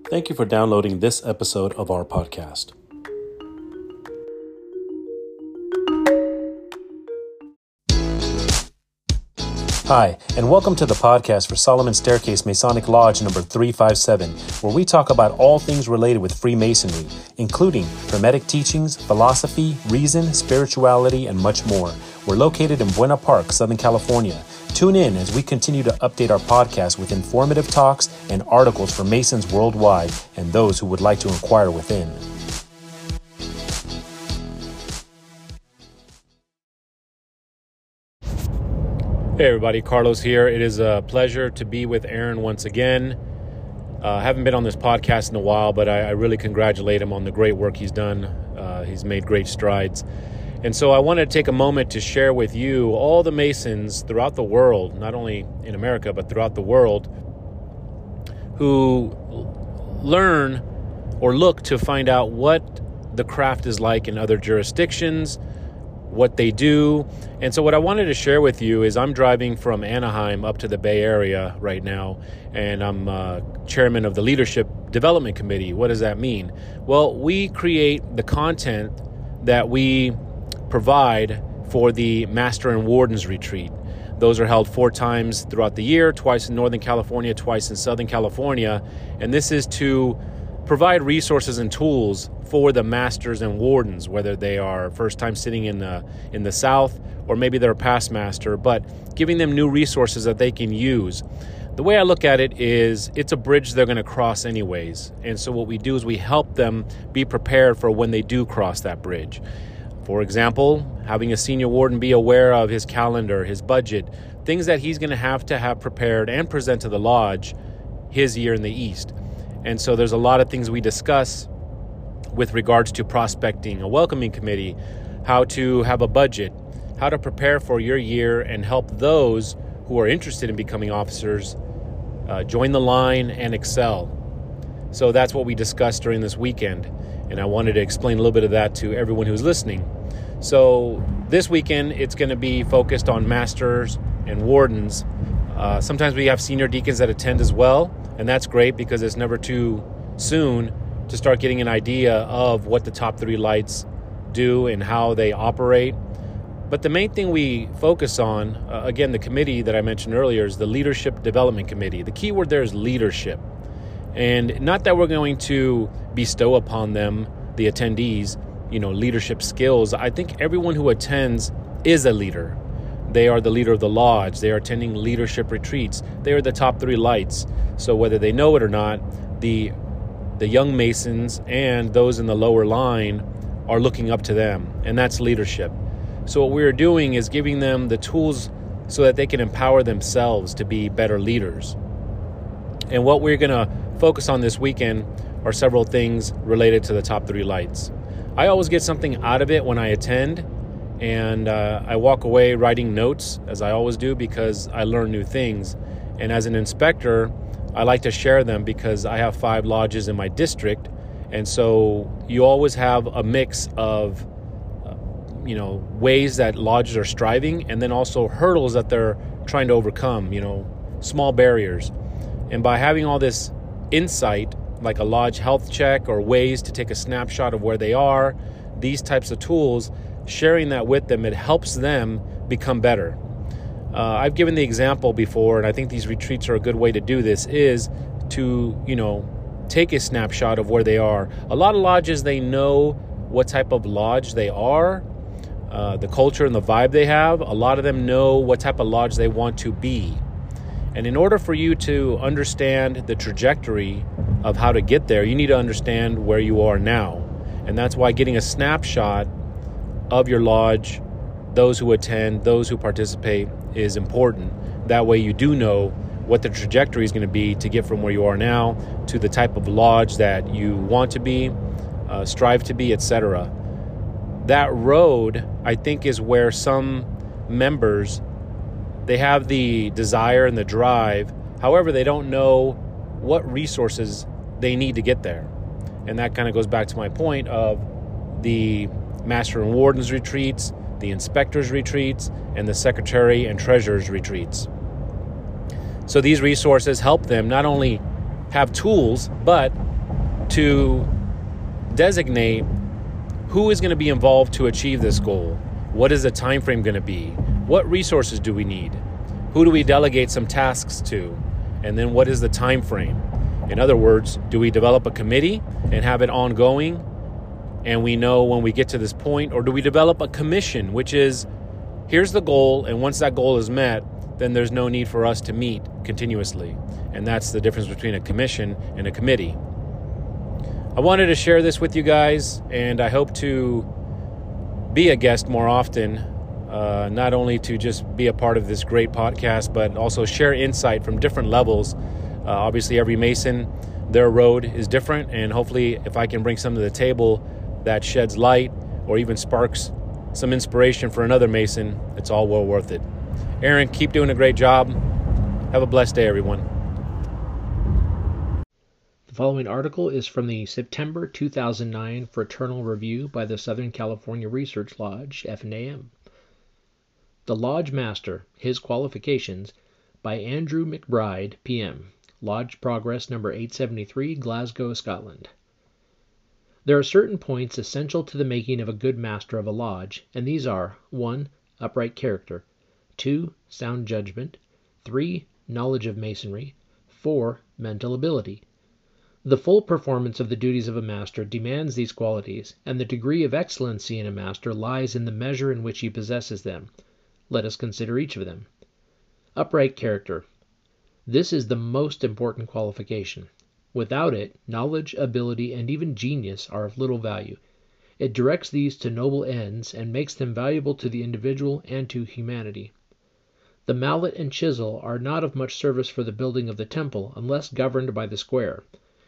Thank you for downloading this episode of our podcast. Hi, and welcome to the podcast for Solomon Staircase Masonic Lodge number 357, where we talk about all things related with Freemasonry, including Hermetic teachings, philosophy, reason, spirituality, and much more. We're located in Buena Park, Southern California. Tune in as we continue to update our podcast with informative talks and articles for Masons worldwide and those who would like to inquire within. Hey everybody, Carlos here. It is a pleasure to be with Aaron once again. I haven't been on this podcast in a while, but I really congratulate him on the great work he's done. He's made great strides. And so I wanted to take a moment to share with you all the Masons throughout the world, not only in America, but throughout the world, who learn or look to find out what the craft is like in other jurisdictions, what they do. And so what I wanted to share with you is I'm driving from Anaheim up to the Bay Area right now, and I'm chairman of the Leadership Development Committee. What does that mean? Well, we create the content that we provide for the Master and Wardens Retreat. Those are held 4 times throughout the year, twice in Northern California, twice in Southern California. And this is to provide resources and tools for the masters and wardens, whether they are first time sitting in the South or maybe they're a past master, but giving them new resources that they can use. The way I look at it is it's a bridge they're going to cross anyways. And so what we do is we help them be prepared for when they do cross that bridge. For example, having a senior warden be aware of his calendar, his budget, things that he's going to have prepared and present to the lodge his year in the East. And so there's a lot of things we discuss with regards to prospecting, a welcoming committee, how to have a budget, how to prepare for your year and help those who are interested in becoming officers join the line and excel. So that's what we discussed during this weekend. And I wanted to explain a little bit of that to everyone who's listening. So this weekend, it's going to be focused on masters and wardens. Sometimes we have senior deacons that attend as well. And that's great because it's never too soon to start getting an idea of what the top 3 lights do and how they operate. But the main thing we focus on, again, the committee that I mentioned earlier is the Leadership Development Committee. The key word there is leadership. And not that we're going to bestow upon them, the attendees, leadership skills. I think everyone who attends is a leader. They are the leader of the lodge. They are attending leadership retreats. They are the top 3 lights. So whether they know it or not, the young Masons and those in the lower line are looking up to them, and that's leadership. So what we're doing is giving them the tools so that they can empower themselves to be better leaders. And what we're going to focus on this weekend are several things related to the top 3 lights. I always get something out of it when I attend, and I walk away writing notes, as I always do, because I learn new things. And as an inspector, I like to share them because I have 5 lodges in my district, and so you always have a mix of ways that lodges are striving, and then also hurdles that they're trying to overcome, small barriers. And by having all this insight, like a lodge health check or ways to take a snapshot of where they are, these types of tools, sharing that with them, it helps them become better. I've given the example before, and I think these retreats are a good way to do this, is to, take a snapshot of where they are. A lot of lodges, they know what type of lodge they are, the culture and the vibe they have. A lot of them know what type of lodge they want to be. And in order for you to understand the trajectory of how to get there, you need to understand where you are now. And that's why getting a snapshot of your lodge, those who attend, those who participate, is important. That way you do know what the trajectory is going to be to get from where you are now to the type of lodge that you want to be, strive to be, etc. That road, I think, is where some members, they have the desire and the drive. However, they don't know what resources they need to get there. And that kind of goes back to my point of the Master and Wardens retreats, the Inspectors retreats, and the Secretary and Treasurer's retreats. So these resources help them not only have tools, but to designate who is going to be involved to achieve this goal. What is the time frame going to be? What resources do we need? Who do we delegate some tasks to? And then what is the time frame? In other words, do we develop a committee and have it ongoing and we know when we get to this point? Or do we develop a commission, which is, here's the goal, and once that goal is met, then there's no need for us to meet continuously. And that's the difference between a commission and a committee. I wanted to share this with you guys, and I hope to be a guest more often, not only to just be a part of this great podcast, but also share insight from different levels. Obviously, every Mason, their road is different, and hopefully if I can bring something to the table that sheds light or even sparks some inspiration for another Mason, it's all well worth it. Aaron, keep doing a great job. Have a blessed day, everyone. The following article is from the September 2009 Fraternal Review by the Southern California Research Lodge, FNAM. The Lodge Master, His Qualifications, by Andrew McBride, PM. Lodge Progress number 873, Glasgow, Scotland. There are certain points essential to the making of a good master of a lodge, and these are 1. Upright character, 2. Sound judgment, 3. Knowledge of masonry, 4. Mental ability. The full performance of the duties of a master demands these qualities, and the degree of excellency in a master lies in the measure in which he possesses them. Let us consider each of them. Upright character. This is the most important qualification. Without it, knowledge, ability, and even genius are of little value. It directs these to noble ends and makes them valuable to the individual and to humanity. The mallet and chisel are not of much service for the building of the temple unless governed by the square.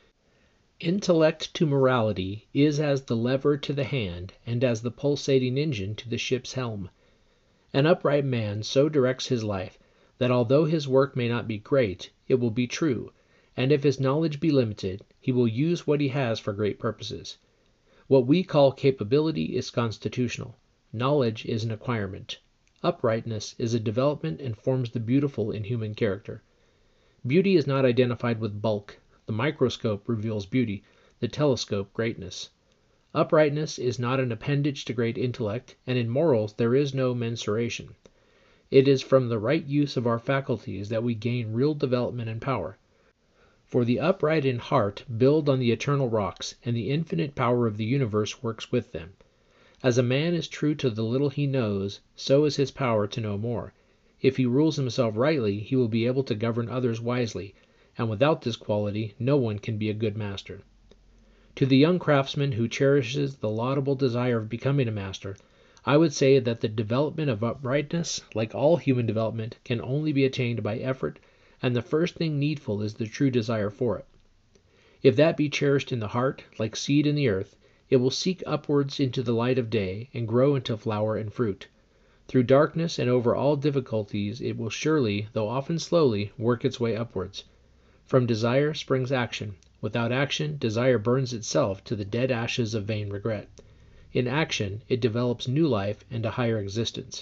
Intellect to morality is as the lever to the hand and as the pulsating engine to the ship's helm. An upright man so directs his life that although his work may not be great, it will be true, and if his knowledge be limited, he will use what he has for great purposes. What we call capability is constitutional. Knowledge is an acquirement. Uprightness is a development and forms the beautiful in human character. Beauty is not identified with bulk. The microscope reveals beauty, the telescope greatness. Uprightness is not an appendage to great intellect, and in morals there is no mensuration. It is from the right use of our faculties that we gain real development and power. For the upright in heart build on the eternal rocks, and the infinite power of the universe works with them. As a man is true to the little he knows, so is his power to know more. If he rules himself rightly, he will be able to govern others wisely, and without this quality no one can be a good master. To the young craftsman who cherishes the laudable desire of becoming a master, I would say that the development of uprightness, like all human development, can only be attained by effort, and the first thing needful is the true desire for it. If that be cherished in the heart, like seed in the earth, it will seek upwards into the light of day, and grow into flower and fruit. Through darkness and over all difficulties it will surely, though often slowly, work its way upwards. From desire springs action. Without action, desire burns itself to the dead ashes of vain regret. In action, it develops new life and a higher existence.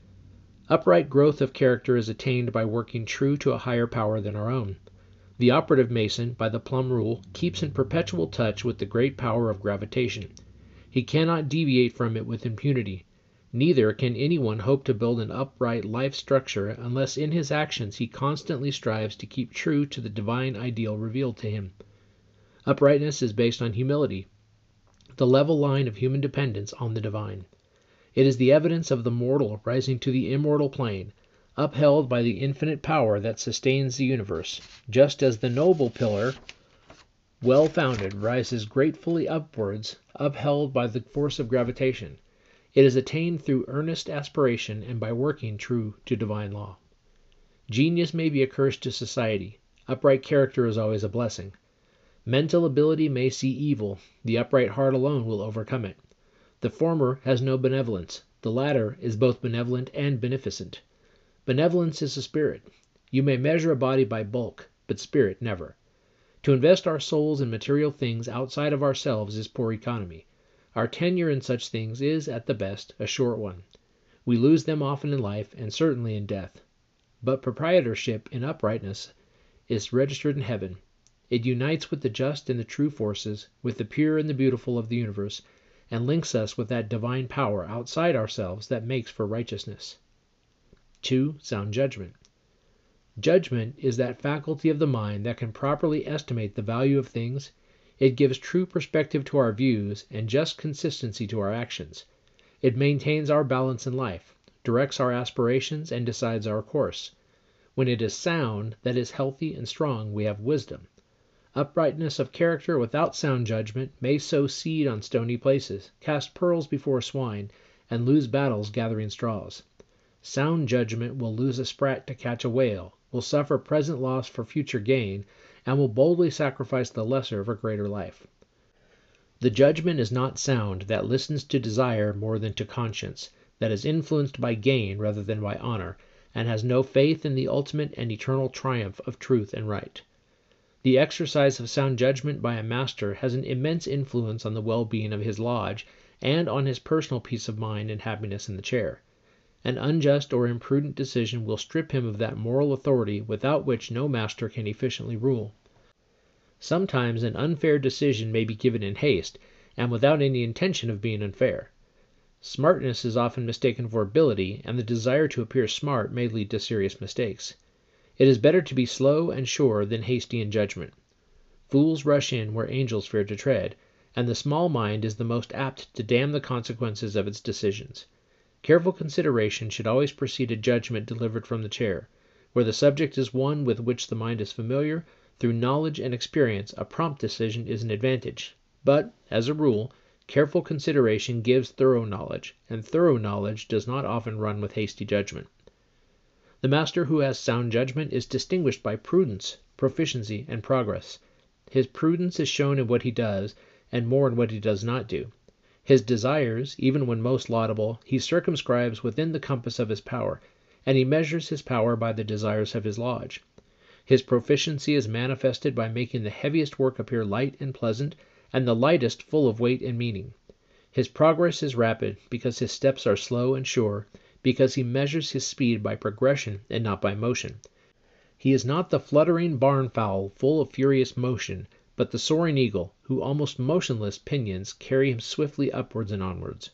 Upright growth of character is attained by working true to a higher power than our own. The operative mason, by the Plumb rule, keeps in perpetual touch with the great power of gravitation. He cannot deviate from it with impunity. Neither can anyone hope to build an upright life structure unless in his actions he constantly strives to keep true to the divine ideal revealed to him. Uprightness is based on humility, the level line of human dependence on the divine. It is the evidence of the mortal rising to the immortal plane, upheld by the infinite power that sustains the universe, just as the noble pillar, well founded, rises gratefully upwards, upheld by the force of gravitation. It is attained through earnest aspiration and by working true to divine law. Genius may be a curse to society. Upright character is always a blessing. Mental ability may see evil. The upright heart alone will overcome it. The former has no benevolence. The latter is both benevolent and beneficent. Benevolence is a spirit. You may measure a body by bulk, but spirit never. To invest our souls in material things outside of ourselves is poor economy. Our tenure in such things is, at the best, a short one. We lose them often in life, and certainly in death. But proprietorship in uprightness is registered in heaven. It unites with the just and the true forces, with the pure and the beautiful of the universe, and links us with that divine power outside ourselves that makes for righteousness. 2. Sound judgment. Judgment is that faculty of the mind that can properly estimate the value of things. It gives true perspective to our views and just consistency to our actions. It maintains our balance in life, directs our aspirations, and decides our course. When it is sound, that is healthy and strong, we have wisdom. Uprightness of character without sound judgment may sow seed on stony places, cast pearls before swine, and lose battles gathering straws. Sound judgment will lose a sprat to catch a whale, will suffer present loss for future gain, and will boldly sacrifice the lesser for greater life. The judgment is not sound that listens to desire more than to conscience, that is influenced by gain rather than by honor, and has no faith in the ultimate and eternal triumph of truth and right. The exercise of sound judgment by a master has an immense influence on the well-being of his lodge and on his personal peace of mind and happiness in the chair. An unjust or imprudent decision will strip him of that moral authority without which no master can efficiently rule. Sometimes an unfair decision may be given in haste, and without any intention of being unfair. Smartness is often mistaken for ability, and the desire to appear smart may lead to serious mistakes. It is better to be slow and sure than hasty in judgment. Fools rush in where angels fear to tread, and the small mind is the most apt to damn the consequences of its decisions. Careful consideration should always precede a judgment delivered from the chair. Where the subject is one with which the mind is familiar, through knowledge and experience, a prompt decision is an advantage. But, as a rule, careful consideration gives thorough knowledge, and thorough knowledge does not often run with hasty judgment. The master who has sound judgment is distinguished by prudence, proficiency, and progress. His prudence is shown in what he does, and more in what he does not do. His desires, even when most laudable, he circumscribes within the compass of his power, and he measures his power by the desires of his lodge. His proficiency is manifested by making the heaviest work appear light and pleasant, and the lightest full of weight and meaning. His progress is rapid, because his steps are slow and sure, because he measures his speed by progression and not by motion. He is not the fluttering barn fowl full of furious motion, but the soaring eagle, whose almost motionless pinions carry him swiftly upwards and onwards.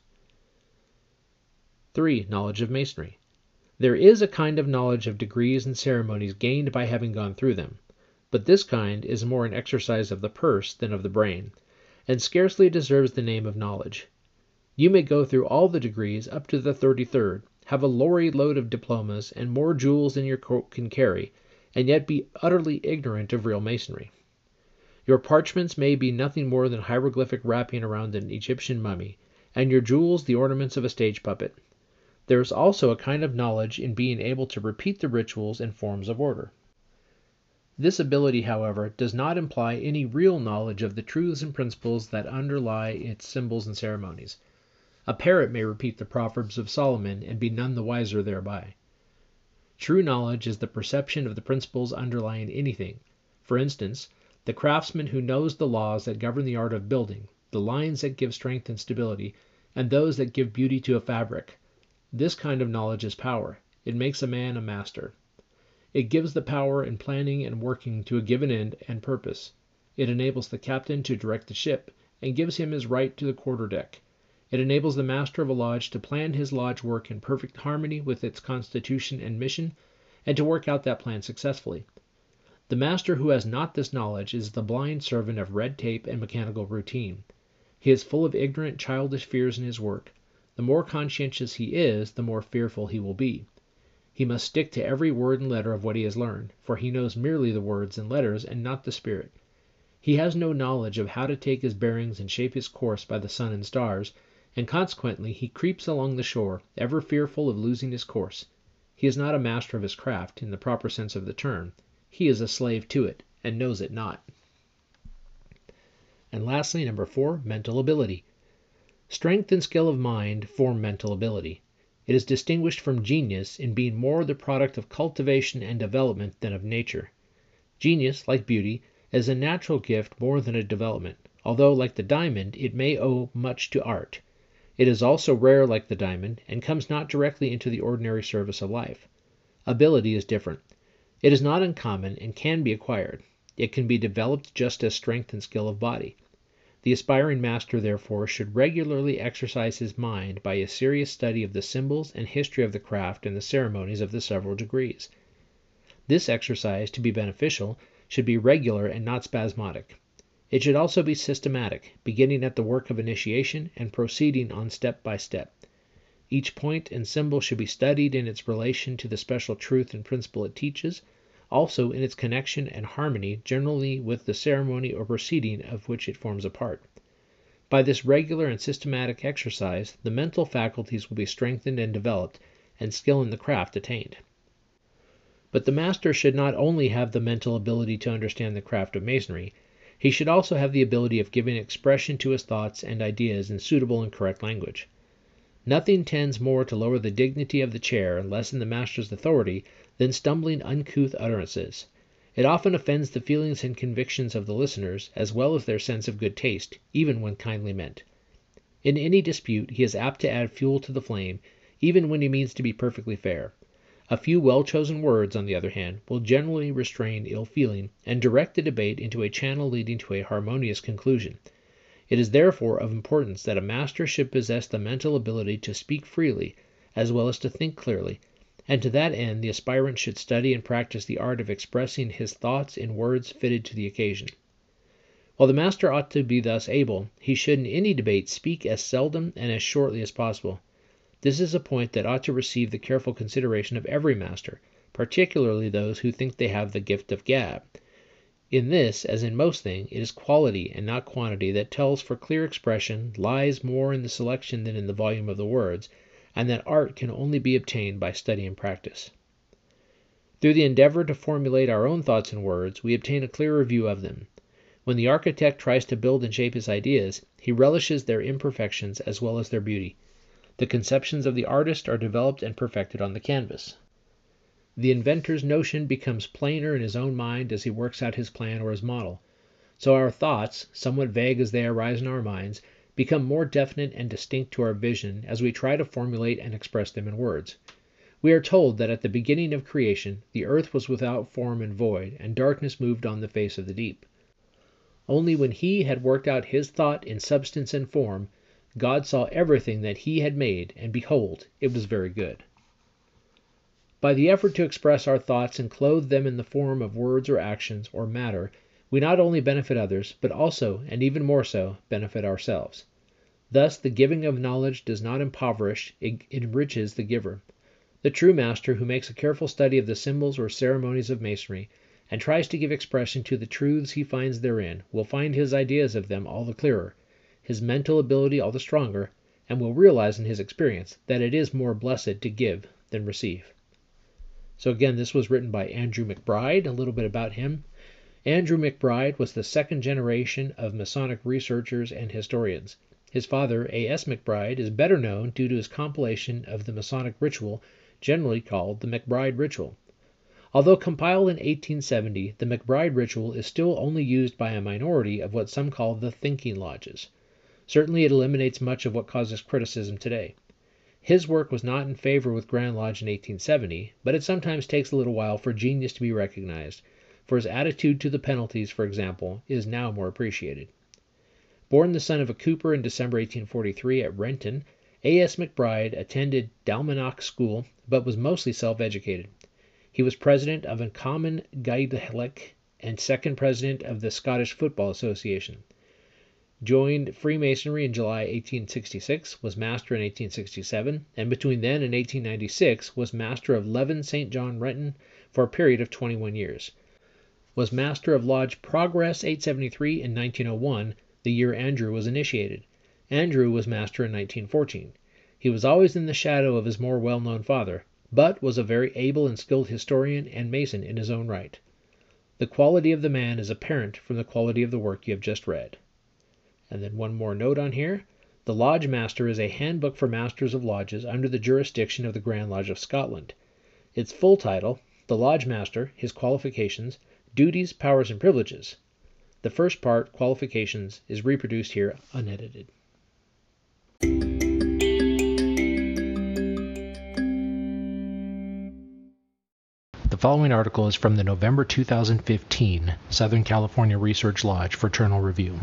3. Knowledge of masonry. There is a kind of knowledge of degrees and ceremonies gained by having gone through them, but this kind is more an exercise of the purse than of the brain, and scarcely deserves the name of knowledge. You may go through all the degrees up to the 33rd, have a lorry load of diplomas and more jewels than your coat can carry, and yet be utterly ignorant of real masonry. Your parchments may be nothing more than hieroglyphic wrapping around an Egyptian mummy, and your jewels the ornaments of a stage puppet. There is also a kind of knowledge in being able to repeat the rituals and forms of order. This ability, however, does not imply any real knowledge of the truths and principles that underlie its symbols and ceremonies. A parrot may repeat the Proverbs of Solomon and be none the wiser thereby. True knowledge is the perception of the principles underlying anything. For instance, the craftsman who knows the laws that govern the art of building, the lines that give strength and stability, and those that give beauty to a fabric. This kind of knowledge is power. It makes a man a master. It gives the power in planning and working to a given end and purpose. It enables the captain to direct the ship, and gives him his right to the quarter-deck. It enables the master of a lodge to plan his lodge work in perfect harmony with its constitution and mission, and to work out that plan successfully. The master who has not this knowledge is the blind servant of red tape and mechanical routine. He is full of ignorant, childish fears in his work. The more conscientious he is, the more fearful he will be. He must stick to every word and letter of what he has learned, for he knows merely the words and letters and not the spirit. He has no knowledge of how to take his bearings and shape his course by the sun and stars, and consequently he creeps along the shore, ever fearful of losing his course. He is not a master of his craft, in the proper sense of the term. He is a slave to it, and knows it not. And lastly, number 4, mental ability. Strength and skill of mind form mental ability. It is distinguished from genius in being more the product of cultivation and development than of nature. Genius, like beauty, is a natural gift more than a development, although, like the diamond, it may owe much to art. It is also rare like the diamond, and comes not directly into the ordinary service of life. Ability is different. It is not uncommon, and can be acquired. It can be developed just as strength and skill of body. The aspiring master, therefore, should regularly exercise his mind by a serious study of the symbols and history of the craft and the ceremonies of the several degrees. This exercise, to be beneficial, should be regular and not spasmodic. It should also be systematic, beginning at the work of initiation and proceeding on step by step. Each point and symbol should be studied in its relation to the special truth and principle it teaches, also in its connection and harmony generally with the ceremony or proceeding of which it forms a part. By this regular and systematic exercise, the mental faculties will be strengthened and developed, and skill in the craft attained. But the master should not only have the mental ability to understand the craft of masonry, he should also have the ability of giving expression to his thoughts and ideas in suitable and correct language. Nothing tends more to lower the dignity of the chair and lessen the master's authority than stumbling, uncouth utterances. It often offends the feelings and convictions of the listeners, as well as their sense of good taste, even when kindly meant. In any dispute he is apt to add fuel to the flame, even when he means to be perfectly fair. A few well-chosen words, on the other hand, will generally restrain ill feeling, and direct the debate into a channel leading to a harmonious conclusion. It is therefore of importance that a master should possess the mental ability to speak freely, as well as to think clearly, and to that end the aspirant should study and practice the art of expressing his thoughts in words fitted to the occasion. While the master ought to be thus able, he should in any debate speak as seldom and as shortly as possible. This is a point that ought to receive the careful consideration of every master, particularly those who think they have the gift of gab. In this, as in most things, it is quality and not quantity that tells, for clear expression lies more in the selection than in the volume of the words, and that art can only be obtained by study and practice. Through the endeavor to formulate our own thoughts in words, we obtain a clearer view of them. When the architect tries to build and shape his ideas, he relishes their imperfections as well as their beauty. The conceptions of the artist are developed and perfected on the canvas. The inventor's notion becomes plainer in his own mind as he works out his plan or his model. So our thoughts, somewhat vague as they arise in our minds, become more definite and distinct to our vision as we try to formulate and express them in words. We are told that at the beginning of creation the earth was without form and void, and darkness moved on the face of the deep. Only when he had worked out his thought in substance and form, God saw everything that he had made, and behold, it was very good. By the effort to express our thoughts and clothe them in the form of words or actions or matter, we not only benefit others, but also, and even more so, benefit ourselves. Thus the giving of knowledge does not impoverish, it enriches the giver. The true master, who makes a careful study of the symbols or ceremonies of masonry, and tries to give expression to the truths he finds therein, will find his ideas of them all the clearer, his mental ability all the stronger, and will realize in his experience that it is more blessed to give than receive. So again, this was written by Andrew McBride. A little bit about him. Andrew McBride was the second generation of Masonic researchers and historians. His father, A.S. McBride, is better known due to his compilation of the Masonic ritual, generally called the McBride Ritual. Although compiled in 1870, the McBride Ritual is still only used by a minority of what some call the thinking lodges. Certainly it eliminates much of what causes criticism today. His work was not in favor with Grand Lodge in 1870, but it sometimes takes a little while for genius to be recognized, for his attitude to the penalties, for example, is now more appreciated. Born the son of a cooper in December 1843 at Renton, A.S. McBride attended Dalmanock School, but was mostly self-educated. He was president of Common Gaedhel and second president of the Scottish Football Association. Joined Freemasonry in July 1866, was master in 1867, and between then and 1896 was master of Leven St. John Renton for a period of 21 years. Was master of Lodge Progress 873 in 1901, the year Andrew was initiated. Andrew was master in 1914. He was always in the shadow of his more well-known father, but was a very able and skilled historian and mason in his own right. The quality of the man is apparent from the quality of the work you have just read. And then one more note on here. The Lodge Master is a handbook for masters of lodges under the jurisdiction of the Grand Lodge of Scotland. Its full title, The Lodge Master, His Qualifications, Duties, Powers, and Privileges. The first part, Qualifications, is reproduced here unedited. The following article is from the November 2015 Southern California Research Lodge Fraternal Review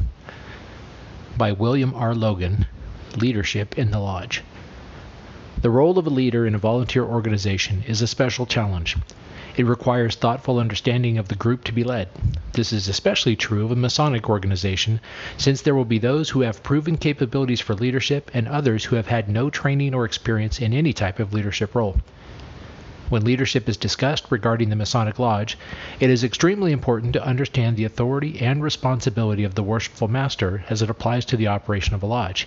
by William R. Logan, Leadership in the Lodge. The role of a leader in a volunteer organization is a special challenge. It requires thoughtful understanding of the group to be led. This is especially true of a Masonic organization, since there will be those who have proven capabilities for leadership and others who have had no training or experience in any type of leadership role. When leadership is discussed regarding the Masonic Lodge, it is extremely important to understand the authority and responsibility of the Worshipful Master as it applies to the operation of a lodge.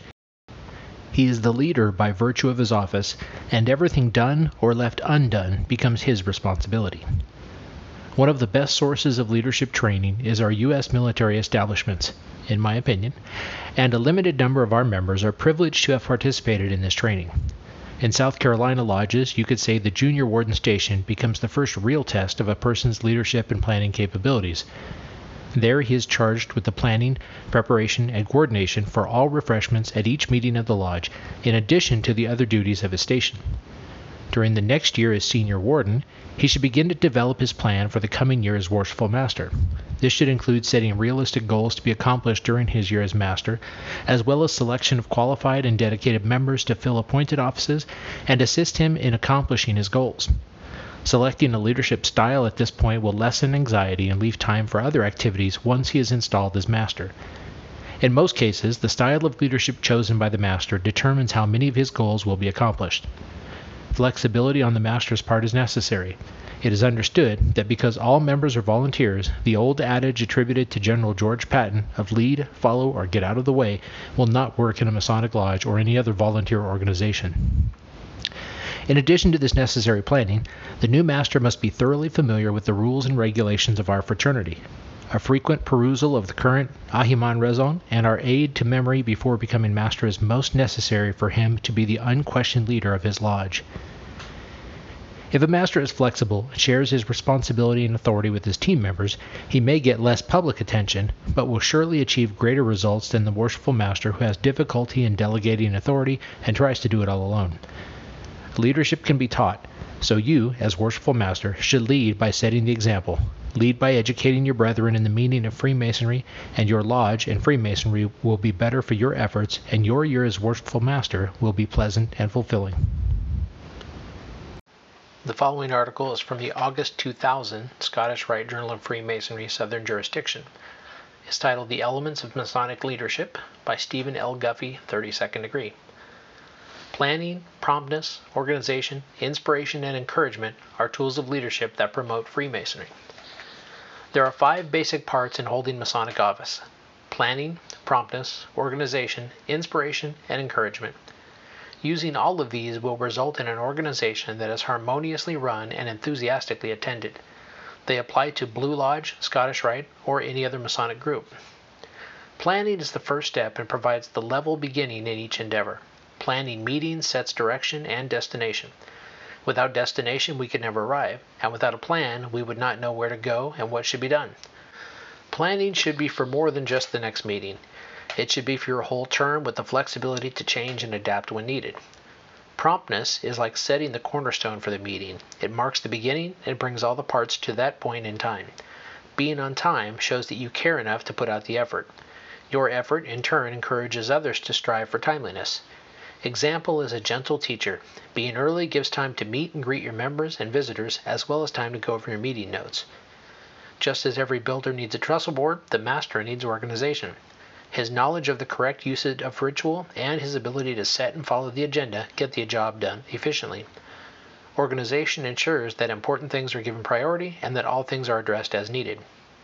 He is the leader by virtue of his office, and everything done or left undone becomes his responsibility. One of the best sources of leadership training is our U.S. military establishments, in my opinion, and a limited number of our members are privileged to have participated in this training. In South Carolina lodges, you could say the junior warden station becomes the first real test of a person's leadership and planning capabilities. There he is charged with the planning, preparation, and coordination for all refreshments at each meeting of the lodge, in addition to the other duties of his station. During the next year as senior warden, he should begin to develop his plan for the coming year as Worshipful Master. This should include setting realistic goals to be accomplished during his year as Master, as well as selection of qualified and dedicated members to fill appointed offices and assist him in accomplishing his goals. Selecting a leadership style at this point will lessen anxiety and leave time for other activities once he is installed as Master. In most cases, the style of leadership chosen by the Master determines how many of his goals will be accomplished. Flexibility on the Master's part is necessary. It is understood that because all members are volunteers, the old adage attributed to General George Patton of lead, follow, or get out of the way will not work in a Masonic Lodge or any other volunteer organization. In addition to this necessary planning, the new Master must be thoroughly familiar with the rules and regulations of our fraternity. A frequent perusal of the current Ahiman Rezon and our aid to memory before becoming Master is most necessary for him to be the unquestioned leader of his lodge. If a Master is flexible and shares his responsibility and authority with his team members, he may get less public attention, but will surely achieve greater results than the Worshipful Master who has difficulty in delegating authority and tries to do it all alone. Leadership can be taught, so you, as Worshipful Master, should lead by setting the example. Lead by educating your brethren in the meaning of Freemasonry, and your lodge and Freemasonry will be better for your efforts, and your year as Worshipful Master will be pleasant and fulfilling. The following article is from the August 2000 Scottish Rite Journal of Freemasonry, Southern Jurisdiction. It's titled The Elements of Masonic Leadership by Stephen L. Guffey, 32nd degree. Planning, promptness, organization, inspiration, and encouragement are tools of leadership that promote Freemasonry. There are 5 basic parts in holding Masonic office: planning, promptness, organization, inspiration, and encouragement. Using all of these will result in an organization that is harmoniously run and enthusiastically attended. They apply to Blue Lodge, Scottish Rite, or any other Masonic group. Planning is the first step and provides the level beginning in each endeavor. Planning meetings sets direction and destination. Without destination, we could never arrive, and without a plan, we would not know where to go and what should be done. Planning should be for more than just the next meeting. It should be for your whole term with the flexibility to change and adapt when needed. Promptness is like setting the cornerstone for the meeting. It marks the beginning and brings all the parts to that point in time. Being on time shows that you care enough to put out the effort. Your effort, in turn, encourages others to strive for timeliness. Example is a gentle teacher. Being early gives time to meet and greet your members and visitors, as well as time to go over your meeting notes. Just as every builder needs a trestle board, the Master needs organization. His knowledge of the correct usage of ritual and his ability to set and follow the agenda get the job done efficiently. Organization ensures that important things are given priority and that all things are addressed as needed.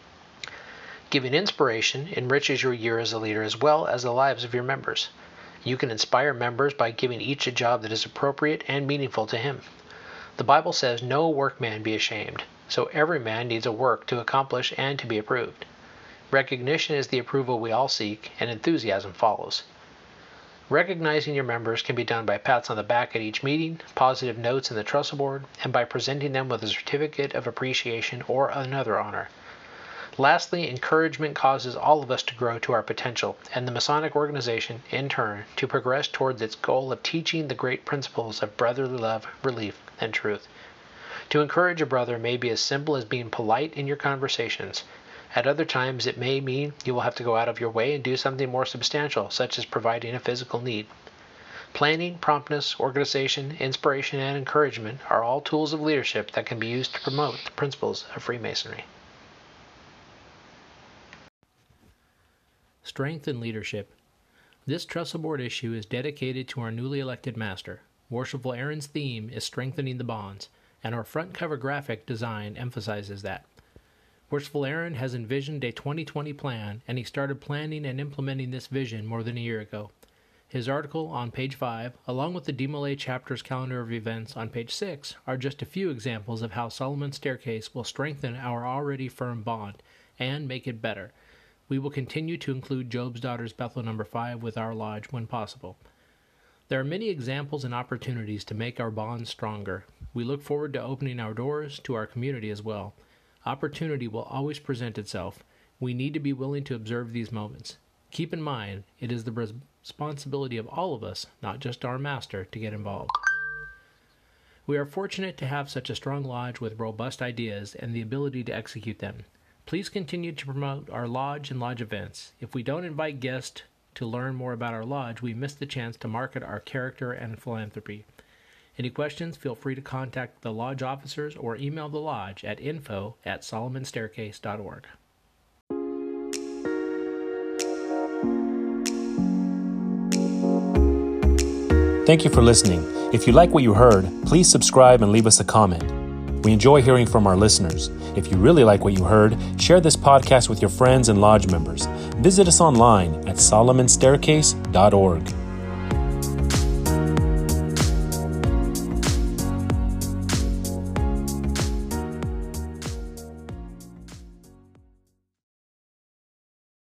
Giving inspiration enriches your year as a leader as well as the lives of your members. You can inspire members by giving each a job that is appropriate and meaningful to him. The Bible says, "No workman be ashamed," so every man needs a work to accomplish and to be approved. Recognition is the approval we all seek, and enthusiasm follows. Recognizing your members can be done by pats on the back at each meeting, positive notes in the trestle board, and by presenting them with a certificate of appreciation or another honor. Lastly, encouragement causes all of us to grow to our potential, and the Masonic organization, in turn, to progress towards its goal of teaching the great principles of brotherly love, relief, and truth. To encourage a brother may be as simple as being polite in your conversations. At other times, it may mean you will have to go out of your way and do something more substantial, such as providing a physical need. Planning, promptness, organization, inspiration, and encouragement are all tools of leadership that can be used to promote the principles of Freemasonry. Strength in leadership. This trestle board issue is dedicated to our newly elected master. Worshipful Aaron's theme is strengthening the bonds, and our front cover graphic design emphasizes that. Worshipful Aaron has envisioned a 2020 plan, and he started planning and implementing this vision more than a year ago. His article on page 5, along with the DMLA chapter's calendar of events on page 6, are just a few examples of how Solomon's Staircase will strengthen our already firm bond and make it better. We will continue to include Job's Daughters Bethel No. 5 with our lodge when possible. There are many examples and opportunities to make our bonds stronger. We look forward to opening our doors to our community as well. Opportunity will always present itself. We need to be willing to observe these moments. Keep in mind, it is the responsibility of all of us, not just our master, to get involved. We are fortunate to have such a strong lodge with robust ideas and the ability to execute them. Please continue to promote our lodge and lodge events. If we don't invite guests to learn more about our lodge, we miss the chance to market our character and philanthropy. Any questions, feel free to contact the lodge officers or email the lodge at info@solomonstaircase.org. Thank you for listening. If you like what you heard, please subscribe and leave us a comment. We enjoy hearing from our listeners. If you really like what you heard, share this podcast with your friends and lodge members. Visit us online at solomonstaircase.org.